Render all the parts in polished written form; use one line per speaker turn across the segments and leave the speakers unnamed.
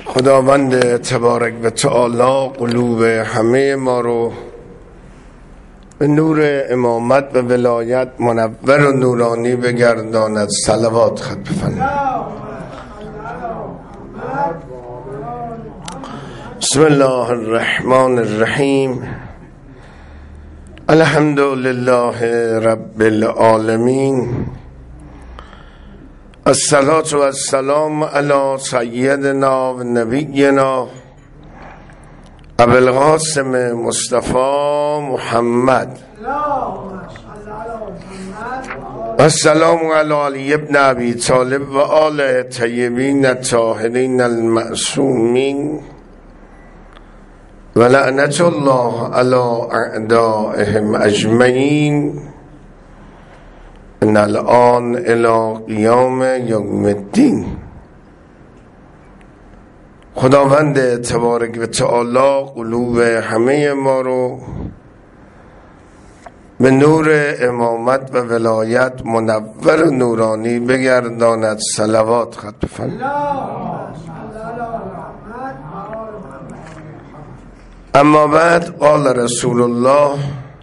خداوند تبارک و تعالی قلوب همه ما رو به نور امامت و ولایت منور و نورانی بگرداند. صلوات خط بفرمایید. بسم الله الرحمن الرحیم. الحمد لله رب العالمین. الصلاة و السلام علی سیدنا و نبینا ابو القاسم مصطفی محمد. السلام علی علی ابن ابی طالب و آل طیبین الطاهرین المعصومین و لعنت الله علی اعدائهم اجمعین من الان الی قیام یوم الدین. خداوند تبارک و تعالی قلوب همه ما رو به نور امامت و ولایت منور و نورانی بگرداند. صلوات خط بفرمایید. اما بعد قال رسول الله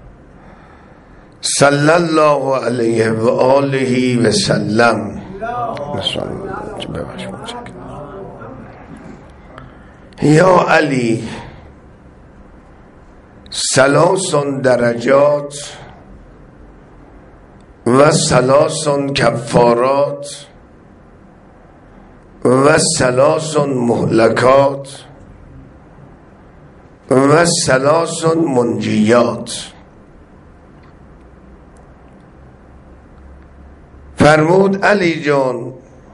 صلی الله علیه و آله و سلم. یا علی ثلاث درجات و ثلاث کفارات و ثلاث مهلکات و ثلاث منجیات. فرمود علی جان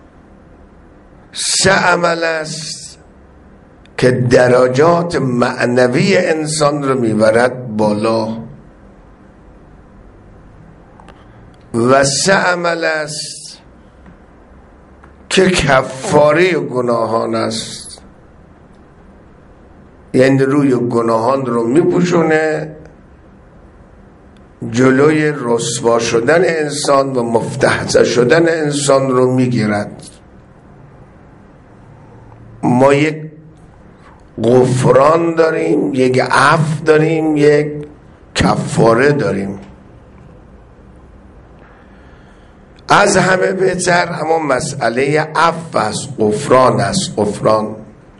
سه عمل است که درجات معنوی انسان رو میبرد بالا و سه عمل است که کفاره گناهان است، یعنی روی گناهان رو میپوشونه، جلوی رسوا شدن انسان و مفتحزه شدن انسان رو میگیرد. ما یک غفران داریم، یک عفو داریم، یک کفاره داریم. از همه بهتر همون مسئله عفو است، غفران است. غفران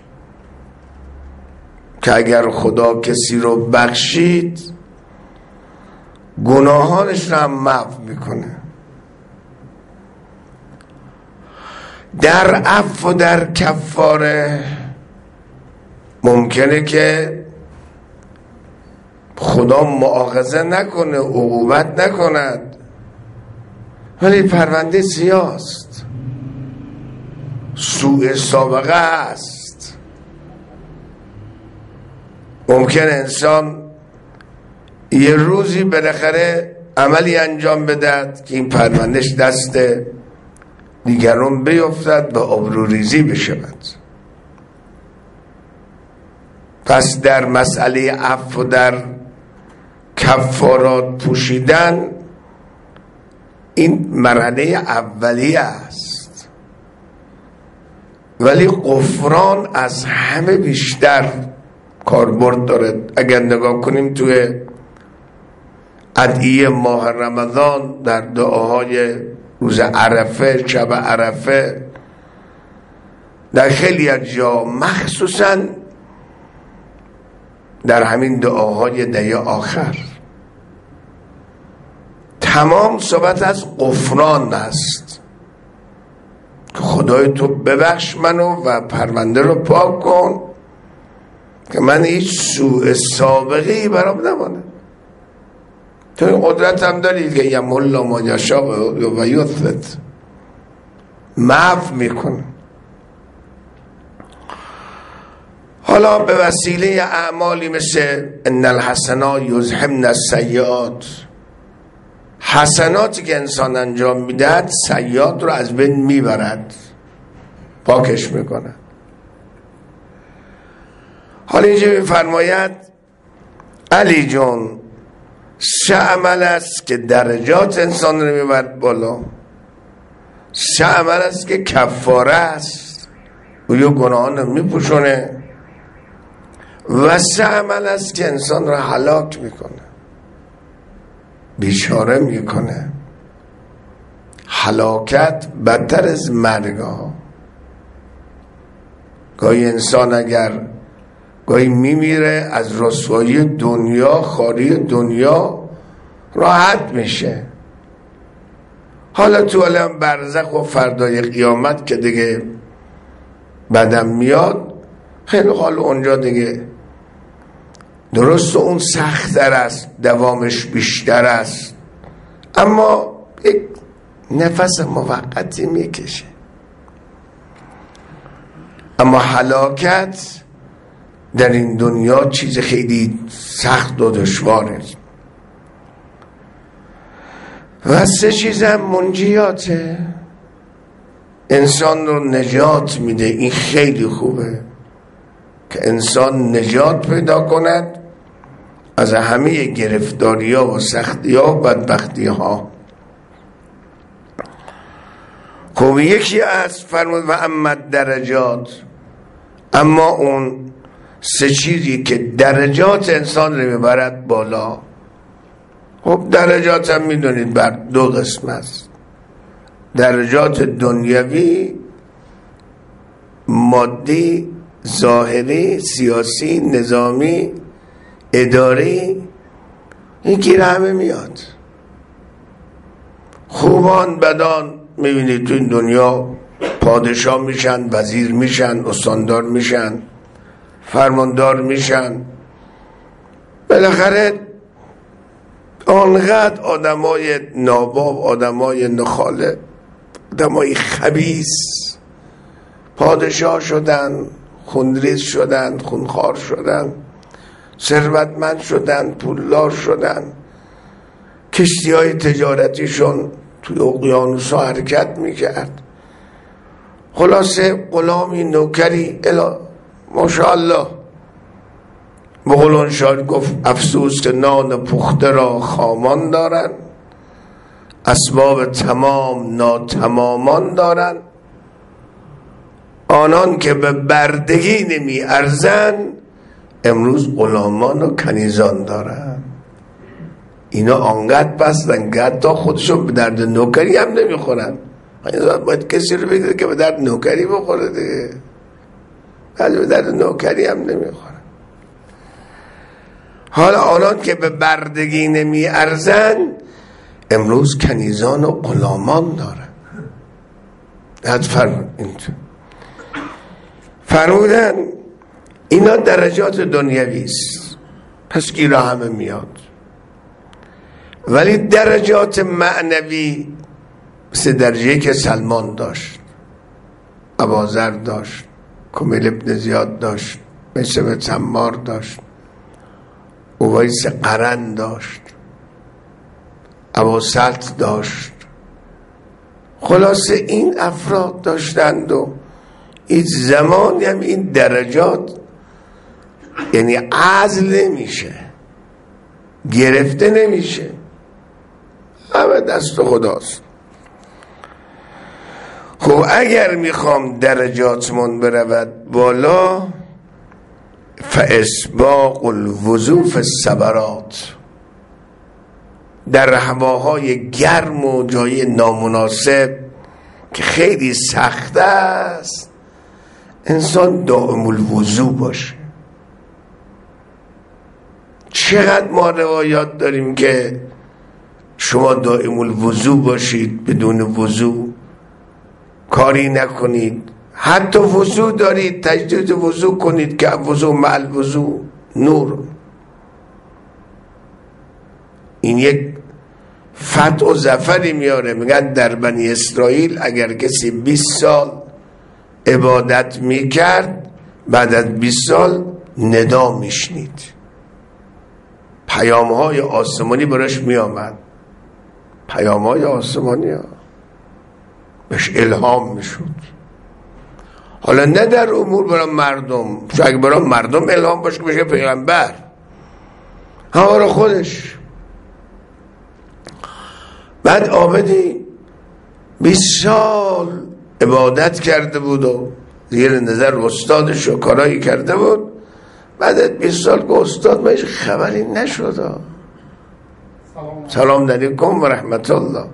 که اگر خدا کسی رو بخشید گناهانش رو هم معاف میکنه. در عفو و در کفاره ممکنه که خدا مؤاخذه نکنه، عقوبت نکند، ولی پرونده سیاست، سوء سابقه است. ممکن انسان یه روزی بالاخره عملی انجام بدهد که این پروندهش دست دیگران بیفتد و آبروریزی بشود. پس در مسئله عفو و در کفارات پوشیدن این مرحله اولیه است، ولی غفران از همه بیشتر کاربرد داره. اگر نگاه کنیم توی ادعیه ماه رمضان در دعاهای روز عرفه، شب عرفه، در خیلی از جا مخصوصا در همین دعاهای دهه آخر تمام صحبت از غفران است که خدای تو ببخش منو و پرونده رو پاک کن که من هیچ سوء سابقه‌ای برام نمانه. تو این قدرت هم دارید که یمحل ما یشاء و یثبت، معاف میکنه. حالا به وسیله اعمالی مثل ان الحسنات یذهبن السیئات، حسناتی که انسان انجام میدهد سیئات رو از بین میبرد، پاکش میکنه. حالا اینجا میفرماید علی جان سه عمل است که درجات انسان رو میبرد بالا، سه عمل است که کفاره است. او گناهان رو میپوشونه و سه عمل است که انسان را هلاک میکنه، بیچاره میکنه. هلاکت بدتر از مرگ ها. گاهی انسان اگر گاهی میمیره از رسوایی دنیا، خاری دنیا راحت میشه. حالا تو عالم برزخ و فردای قیامت که دیگه بعدم میاد، خیلی حال اونجا دیگه درست اون سخت‌تر است، دوامش بیشتر است، اما یک نفس موقتی میکشه. اما هلاکت در این دنیا چیز خیلی سخت و دشواره و سه چیز هم منجیاته، انسان رو نجات میده. این خیلی خوبه که انسان نجات پیدا کند از همه گرفتاری ها و سختی ها و بدبختی ها. خب یکی از فرمود و اما درجات، اما اون سه چیزی که درجات انسان رو میبرد بالا. خب درجات هم میدونید بر دو قسم است، درجات دنیوی، مادی، ظاهری، سیاسی، نظامی، اداری. این گیر همه میاد. خوبان بدان میبینید تو این دنیا پادشاه میشن، وزیر میشن، استاندار میشن، فرماندار میشن. بالاخره آنقدر آدمای ناباب، آدمای نخاله، آدمای خبیث پادشاه شدن، خونریز شدن، خونخوار شدن، ثروتمند شدن، پولدار شدن، کشتی های تجارتیشون توی اقیانوس ها حرکت میکرد. خلاصه غلامی، نوکری، ماشاءالله. بقولون شاید گفت افسوس که نان پخته را خامان دارن، اسباب تمام ناتمامان دارن، آنان که به بردگی نمی ارزن امروز غلامان و کنیزان دارن. اینا آنقدر بستن که حتی خودشون به درد نوکری هم نمیخورن. باید کسی رو بگیره که به درد نوکری بخوره دیگه، ولی به درد نوکری هم نمیخورن. حالا آنان که به بردگی نمی ارزن امروز کنیزان و غلامان دارن. فرمودن اینا درجات دنیوی است، پس گیرا همه میاد. ولی درجات معنوی مثل درجه که سلمان داشت، ابوذر داشت، کمیل ابن زیاد داشت، مسعود تمار داشت، اویس قرن داشت، ابوسلط داشت. خلاصه این افراد داشتند و هیچ زمانی هم این درجات یعنی عزل نمیشه، گرفته نمیشه، همه دست خداست. خب اگر میخوام درجاتمون برود بالا، فاسباق الوضوء فی الصبرات، در هواهای گرم و جای نامناسب که خیلی سخت است انسان دائم الوضوء باشه. چقدر ما روایات داریم که شما دائم الوضوء باشید، بدون وضوء کاری نکنید، حتی وضوء دارید تجدید وضوء کنید که وضوء مع الوضوء نور. این یک فتح و ظفری میاره. میگن در بنی اسرائیل اگر کسی 20 سال عبادت میکرد، بعد از 20 سال ندا میشنید، پیامهای آسمانی براش میامد، پیامهای آسمانی ها بهش الهام میشد. حالا نه در امور برای مردم، اگه برای مردم الهام باشه که بشه پیغمبر، هم برای خودش. بعد آمدی 20 سال عبادت کرده بود و زیر نظر استادش و کارایی کرده بود. بعد 20 سال که استاد ما هیچ خبری نشد. سلام علیکم و رحمت الله.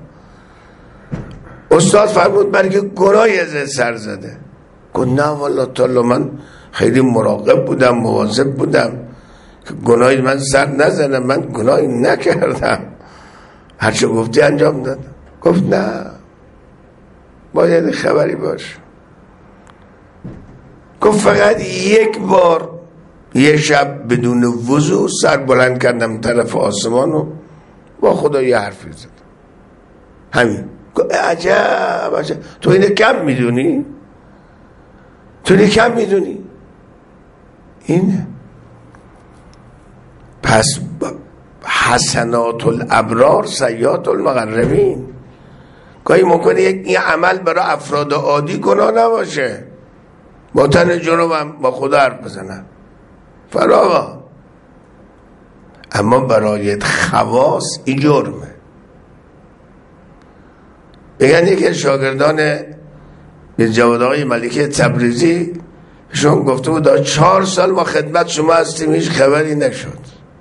استاد فرمود برای گناهی ازت سر زده. گفت نه والله تعالی من خیلی مراقب بودم، مواظب بودم که گناهی من سر نزنم، من گناهی نکردم، هرچه گفتی انجام دادم. گفت نه باید خبری باش. گفت فقط یک بار یه شب بدون وضو سر بلند کردم طرف آسمان و با خدا یه حرفی زدم، همین. عجب عجب، تو اینه کم میدونی؟ تو اینه کم میدونی؟ اینه. پس حسنات الابرار سیئات المقربین. گاهی ممکنه این عمل برای افراد عادی گناه نباشه، با تن جنوبم با خدا حرف بزنن فراغا، اما برای خواص این جرمه. بگن یکی شاگردان جواد آقای ملکی تبریزی شون گفته بود 4 سال ما خدمت شما هستیم هیچ خبری نشد.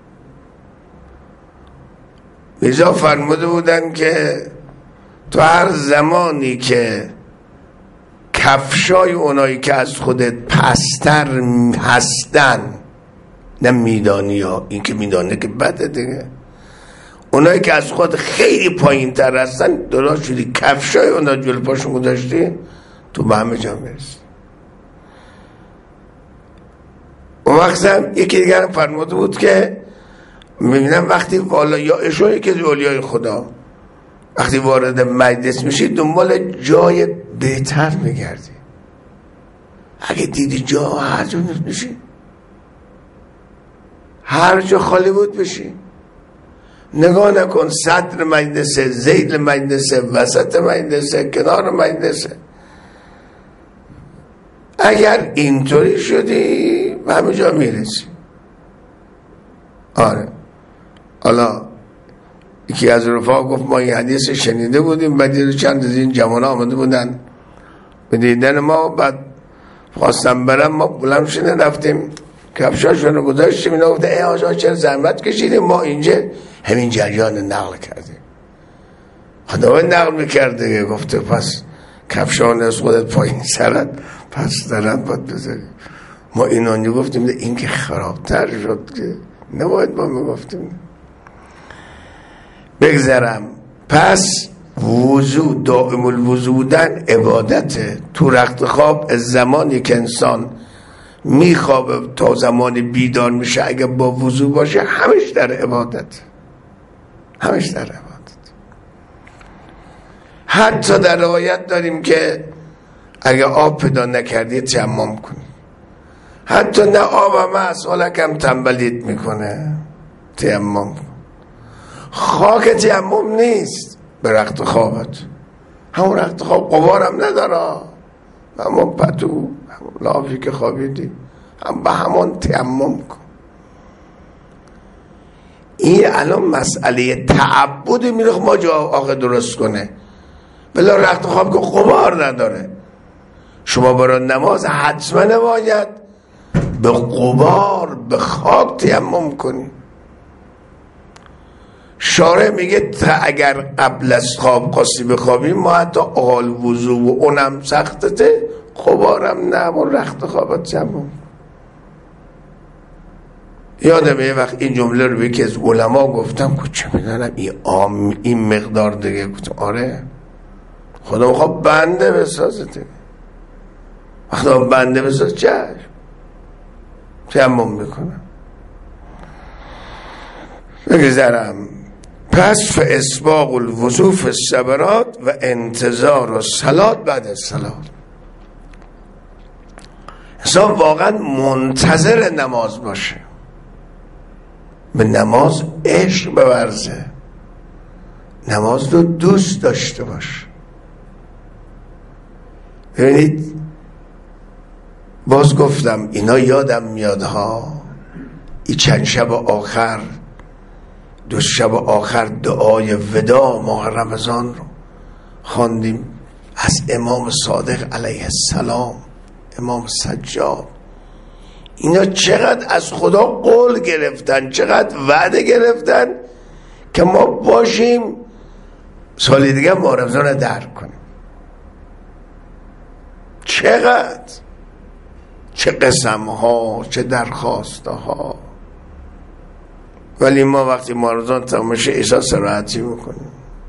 میزا فرموده بودن که تو هر زمانی که کفشای اونایی که از خودت پستر هستن، نه میدانی ها، این که میدانه که بده دیگه، اونایی که از خود خیلی پایین تر هستن درست شدی کفشای اونا جلو پاشون گذاشتی تو به همه جا میرسی. اون وقت هم یکی دیگر فرموده بود که میبینم وقتی والا یا اشوری که اولیای خدا وقتی وارد مجلس میشی دنبال جای بهتر میگردی. اگه دیدی جا هر جا میشی، هر جا خالی بود بشی، نگاه نکن صدر مجلسه، ذیل مجلسه، وسط مجلسه، کنار مجلسه. اگر اینطوری شدی به همه جا میرسی. آره حالا یکی از رفاق گفت ما این حدیث شنیده بودیم، بعد چند از این جوان آمده بودن به دیدن ما، بعد خواستم برم، ما بلند شدیم رفتیم کفشاشون رو گذاشتیم، اینا گفته ای آجا چرا زحمت کشیدیم، ما اینجا همین جریان نقل کردیم. خداوند نقل میکرده گفته پس کفشان از خودت پایین سرت پس درن باید بذاریم. ما اینانی گفتیم این که خرابتر شد که نباید ما میگفتیم. بگذرم. پس وضو، دائم الوضو بودن عبادته. تو رخت خواب از زمانی که انسان میخوابه تا زمانی بیدار میشه اگه با وضو باشه همش در عبادت، همش در عبادت. حتی در روایت داریم که اگه آب پیدا نکردی تیمم کنی. حتی نه آب هم هست ولکم تنبلیت میکنه تیمم کن. خاک تیمم نیست به رخت خوابت، همون رخت خواب غبارم نداره، همون پتو همون لافی که خوابیدی هم به همون تیمم کن. این الان مسئله تعبد میره ما جا آقا درست کنه، بلا رخت خواب که غبار نداره. شما برای نماز حتما نباید به غبار به خاک تیمم کنی. شارع میگه تا اگر قبل از خواب قاسی بخوابیم ما حتی آل وضو و اونم سختته، غبارم نه و رخت خوابت تیمم. یادم یه وقت این جمله رو به یکی از علما گفتم که چه میدونم این مقدار دیگه، گفتم آره خدا میخواد بنده بسازه دیگه، خدا بنده بسازه چشم تیمم میکنم. بگذارم. پس فاسباغ الوضو فی الصبرات و انتظار الصلاة بعد الصلاة. انسان واقعا منتظر نماز باشه، به نماز عشق بورزه، نماز رو دوست داشته باشه. ببینید باز گفتم اینا یادم میاد ها، این چند شب آخر، 2 شب آخر دعای وداع ماه رمضان رو خواندیم از امام صادق علیه السلام. امام سجاد، اینا چقدر از خدا قول گرفتن، چقدر وعده گرفتن که ما باشیم سال دیگه ما رمضان درک کنیم. چقدر، چه قسم ها، چه درخواست ها. ولی ما وقتی ما رمضان تمام شه احساس راحتی میکنیم.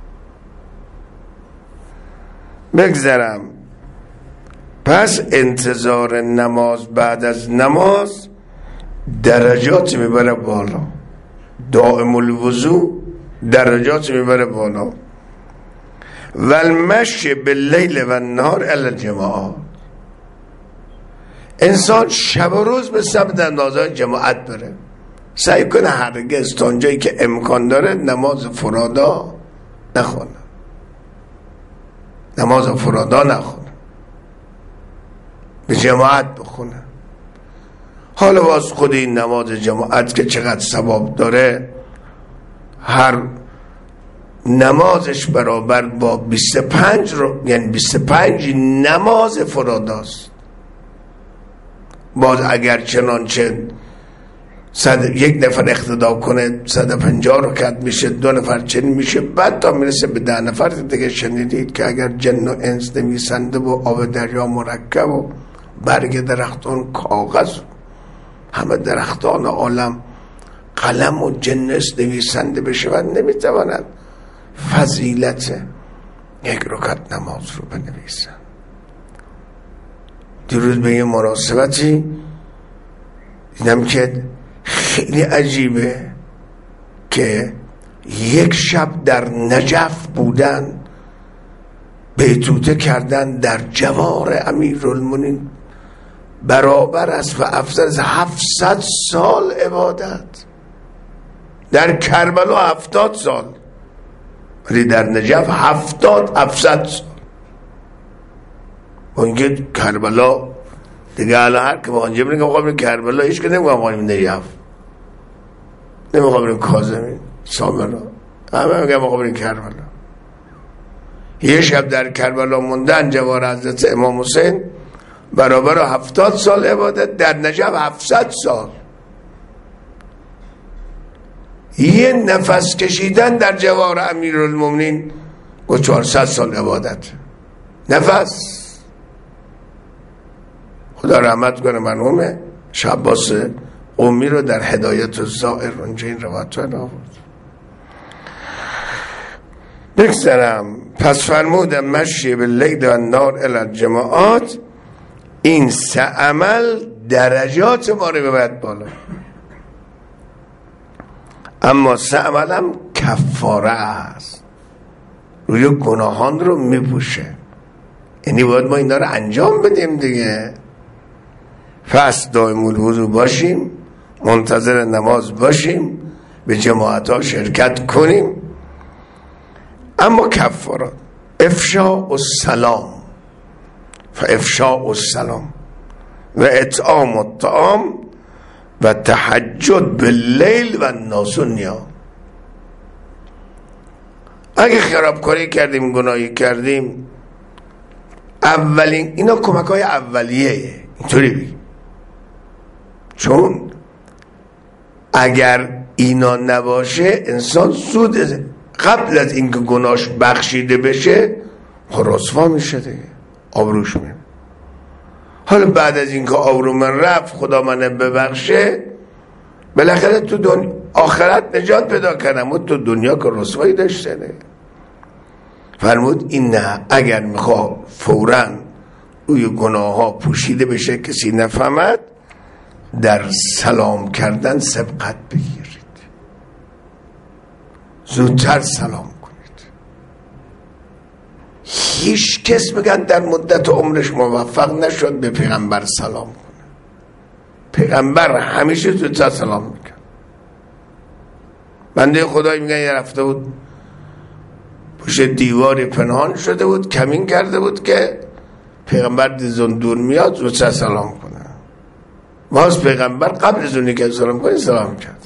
بگذرم. پس انتظار نماز بعد از نماز درجات میبره بالا. دائم الوضوء درجات میبره بالا. والمشی باللیل و النهار الی الجماعات، انسان شب و روز به سمت اندازه جماعت بره. سعی کنه هرگز تا اونجایی که امکان داره نماز فرادا نخونه، نماز فرادا نخونه، به جماعت بخونه. حالا باز خود این نماز جماعت که چقدر ثواب داره، هر نمازش برابر با 25 یعنی 25 نماز فراداست. باز اگر چنانچه یک نفر اقتدا کنه 150 رکعت میشه، 2 نفر چنین میشه، بعد تا میرسه به 10 نفر. دیگه شنیدید که اگر جن و انس نویسنده و آب دریا مرکب و برگ درختان کاغذ، همه درختان عالم قلم و جنس نویسنده بشه و نمیتوانند فضیلت یک رکعت نماز رو بنویسن. دیروز به یه مناسبتی دیدم که خیلی عجیبه که یک شب در نجف بودن، بیتوته کردن در جوار امیرالمومنین، برابر است و افضل از 700 سال عبادت. در کربلا 70 سال، ولی در نجف 700 سال. و اینکه کربلا دیگه الان هر که با آنجا بریم که مقام بریم کربلا، هیچ که نمیگم بریم نجف، نمیگم بریم کاظمی سامرا، همه میگم مقام بریم کربلا. یه شب در کربلا موندن جوار حضرت امام حسین، برابر 70 سال عبادت. در نجف 700 سال. یه نفس کشیدن در جوار امیرالمومنین و 400 سال عبادت. نفس. خدا رحمت کنه مرحوم شعباس قمی رو در هدایت الزائر اونجا این روایت رو آورد. بگذرم. پس فرمودم مشی باللیل و النهار الی الجماعات، این 3 عمل درجات ما رو ببرد بالا. اما 3 عمل هم کفاره است، روی گناهان رو میپوشه. یعنی باید ما اینا رو انجام بدیم دیگه. پس دائم الوضوء باشیم، منتظر نماز باشیم، به جماعت ها شرکت کنیم. اما کفارات: افشاء السلام فافشاء السلام و اطعام الطعام و تهجد باللیل و الناس نیا. اگه خرابکاری کردیم، گناهی کردیم، اولین اینا کمک های اولیه، اینطوری بگیم. چون اگر اینا نباشه انسان زود قبل از اینکه گناهش بخشیده بشه رسوا میشه دیگه، آبروش میره. حالا بعد از اینکه آبرو من رفت، خدا من ببخشه، بالاخره تو آخرت نجات پیدا کردم و تو دنیا که رسوایی داشته دیگه. فرمود این نه، اگر میخواد فوراً اوی گناه ها پوشیده بشه کسی نفهمد، در سلام کردن سبقت بگیرید، زودتر سلام کنید. هیچ کس بگن در مدت عمرش موفق نشد به پیغمبر سلام کنه. پیغمبر همیشه زودتر سلام میکرد. بنده خدایی میگن یه رفته بود پشت دیواری پنهان شده بود، کمین کرده بود که پیغمبر دیزون دور میاد زودتر سلام کنه. باز پیغمبر قبل از اونی که سلام کنه سلام کرد.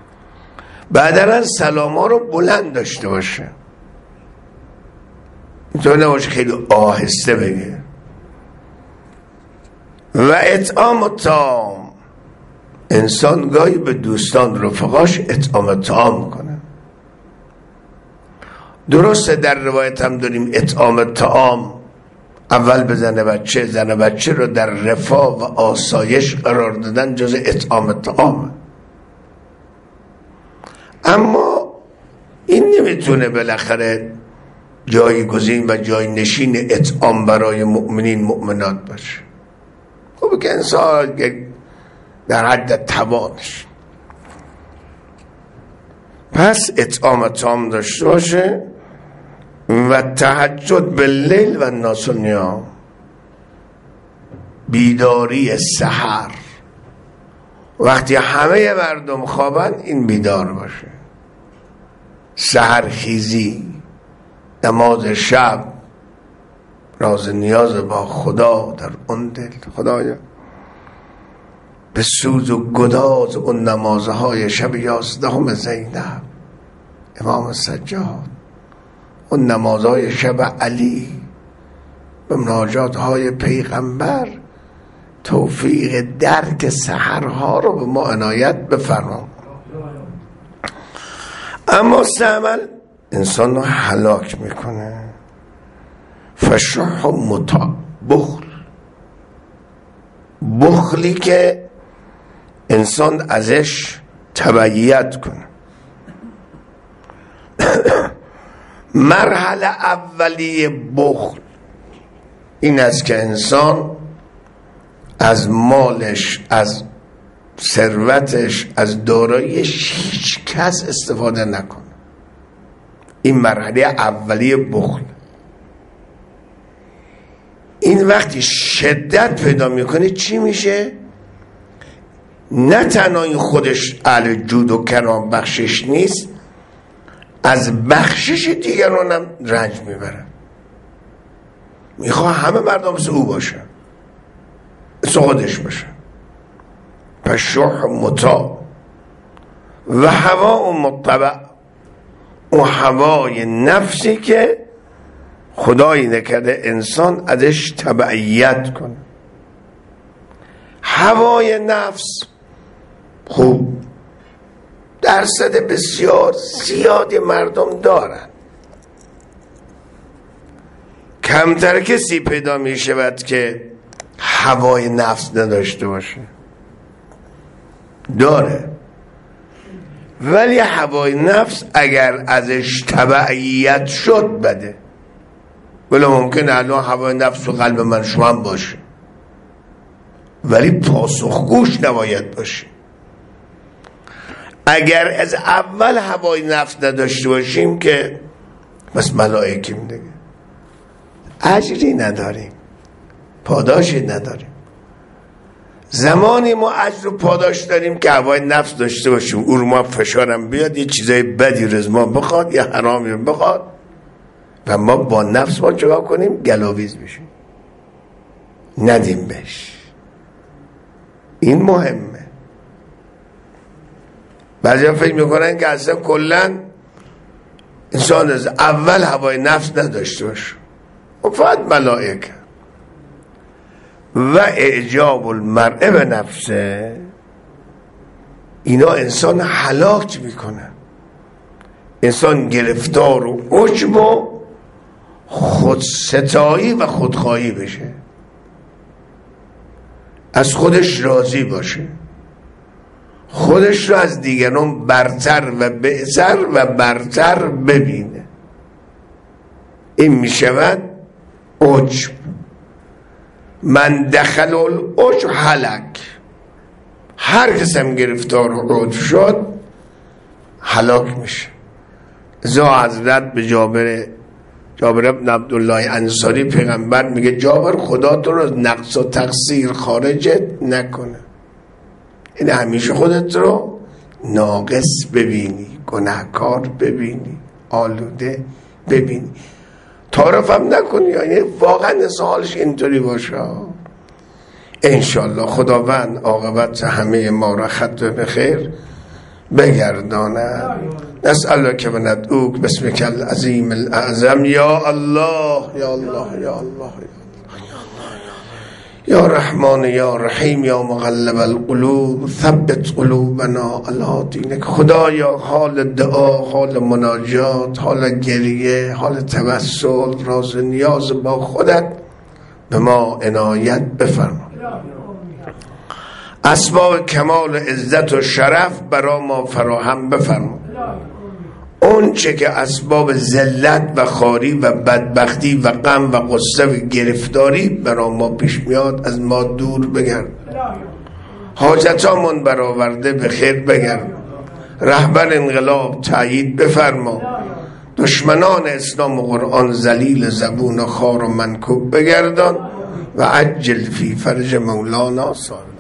بعد سلام ها رو بلند داشته باشه. اینطور نباشه خیلی آهسته بگه. و اطعام الطعام، انسان گاهی به دوستان رفقاش اطعام طعام کنه. درسته در روایت هم داریم اطعام طعام اول به زن بچه رو در رفاه و آسایش قرار دادن جز اطعام طعام، اما این نمیتونه بالاخره جایگزین و جای نشین اطعام برای مؤمنین مؤمنات باشه. خب که انسان در حد توانش، پس اطعام طعام داشته باشه و تهجد باللیل و الناس نیام، بیداری سحر وقتی همه مردم خوابن این بیدار باشه، سحرخیزی، نماز شب، راز نیاز با خدا در اون دل. خدایا به سوز و گداز اون نمازهای شب 11 زینب امام سجاد، اون نمازهای شب علی، به مناجات های پیغمبر، توفیق درک سحرها رو به ما عنایت بفرما. اما عمل انسان رو هلاک میکنه. فشح مطاع، بخلی که انسان ازش تبعیت کنه. مرحله اولیه بخل این است که انسان از مالش، از ثروتش، از داراییش هیچ کس استفاده نکنه. این مرحله اولیه بخل. این وقتی شدت پیدا میکنه چی میشه؟ نه تنها این خودش اهل جود و کرام بخشش نیست، از بخشش دیگران هم رنج میبره. میخواه همه مردم مثل او باشه، مثل خودش باشه. پس شح مطاع و هوا و مطبع، اون هوای نفسی که خدایی نکرده انسان ازش تبعیت کنه. هوای نفس خوب درصد بسیار زیادی مردم دارن، کمتر کسی پیدا می شود که هوای نفس نداشته باشه. داره، ولی هوای نفس اگر ازش تبعیت شد بده. ولی ممکن الان هوای نفس و قلب من شما هم باشه، ولی پاسخگوش نباید باشه. اگر از اول هوای نفس نداشته باشیم که بس ملائکیم دیگه، اجری نداریم، پاداشی نداریم. زمانی ما اجر و پاداش داریم که هوای نفس داشته باشیم، او رو ما فشارم بیاد یه چیزای بدی رز ما بخواد یا حرامی بخواد و ما با نفس ما چگاه کنیم؟ گلاویز بشیم، ندیم بهش. این مهمه. بعضی ها فکر میکنن که اصلا کلن انسان از اول هوای نفس نداشته باشه و فقط ملائکه. و اعجاب المرء به نفسه، اینا انسان هلاک میکنه. انسان گرفتار و عجب و خودستایی و خودخواهی بشه، از خودش راضی باشه، خودش رو از دیگران برتر و بهتر و برتر ببینه. این میشود عجب. من دخل العجب هلک. هر کس هم گرفتار و عجب شد هلاک میشه. زا حضرت به جابر ابن عبدالله انصاری پیغمبر میگه جابر خدا تو رو نقص و تقصیر خارجت نکنه. این همیشه خودت رو ناقص ببینی، گناهکار ببینی، آلوده ببینی، تعارف هم نکنی. یعنی واقعا حالش اینطوری باشه. انشالله خداوند عاقبت همه ما را ختم به خیر بگرداند. نسألك و ندعوک باسمك العظیم الاعظم یا الله یا الله یا الله یا رحمان یا رحیم یا مقلب القلوب ثبت قلوبنا علی دینک. خدایا حال دعا، حال مناجات، حال گریه، حال توسل، راز نیاز با خودت به ما عنایت بفرما. اسباب کمال عزت و شرف برا ما فراهم بفرما. اون چه که اسباب ذلت و خاری و بدبختی و غم و غصه و گرفتاری برا ما پیش میاد از ما دور بگرد. حاجتامون برآورده به خیر بگرد. رهبر انقلاب تأیید بفرما. دشمنان اسلام و قرآن ذلیل زبون و خوار و منکوب بگردان و عجل فی فرج مولانا صالح.